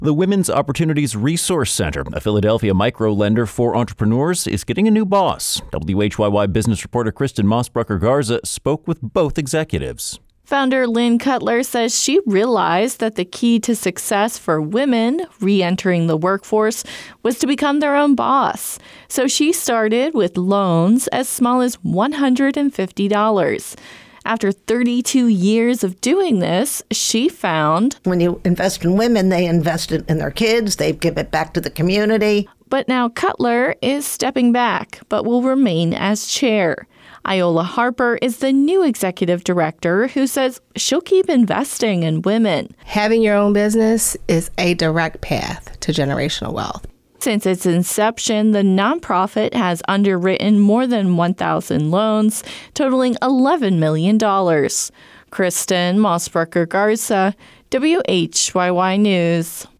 The Women's Opportunities Resource Center, a Philadelphia micro-lender for entrepreneurs, is getting a new boss. WHYY business reporter Kristen Mossbrucker-Garza spoke with both executives. Founder Lynn Cutler says she realized that the key to success for women re-entering the workforce was to become their own boss. So she started with loans as small as $150. After 32 years of doing this, she found when you invest in women, they invest in their kids, they give it back to the community. But now Cutler is stepping back, but will remain as chair. Iola Harper is the new executive director who says she'll keep investing in women. Having your own business is a direct path to generational wealth. Since its inception, the nonprofit has underwritten more than 1,000 loans, totaling $11 million. Kristen Mossbrucker-Garza, WHYY News.